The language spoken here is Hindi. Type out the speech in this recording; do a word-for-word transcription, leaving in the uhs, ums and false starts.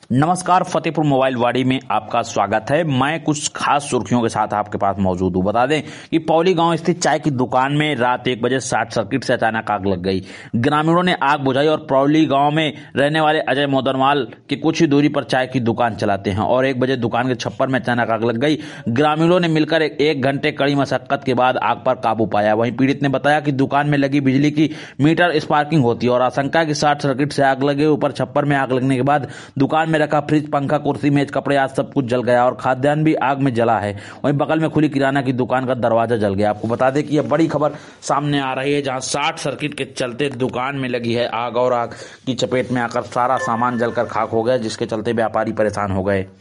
नमस्कार, फतेहपुर मोबाइल वाड़ी में आपका स्वागत है। मैं कुछ खास सुर्खियों के साथ आपके पास मौजूद हूँ। बता दें कि पौली गांव स्थित चाय की दुकान में रात एक बजे शॉर्ट सर्किट से अचानक आग लग गई। ग्रामीणों ने आग बुझाई और पौली गांव में रहने वाले अजय मोदनवाल के कुछ ही दूरी पर चाय की दुकान चलाते हैं और एक बजे दुकान के छप्पर में अचानक आग लग गई। ग्रामीणों ने मिलकर एक घंटे कड़ी मशक्कत के बाद आग पर काबू पाया। वहीं पीड़ित ने बताया कि दुकान में लगी बिजली की मीटर स्पार्किंग होती है और आशंका की शॉर्ट सर्किट से आग लगे। ऊपर छप्पर में आग लगने के बाद दुकान में रखा फ्रिज, पंखा, कुर्सी, मेज, कपड़े आज सब कुछ जल गया और खाद्यान्न भी आग में जला है। वहीं बगल में खुली किराना की दुकान का दरवाजा जल गया। आपको बता दें कि यह बड़ी खबर सामने आ रही है, जहां शॉर्ट सर्किट के चलते दुकान में लगी है आग और आग की चपेट में आकर सारा सामान जलकर खाक हो गया, जिसके चलते व्यापारी परेशान हो गए।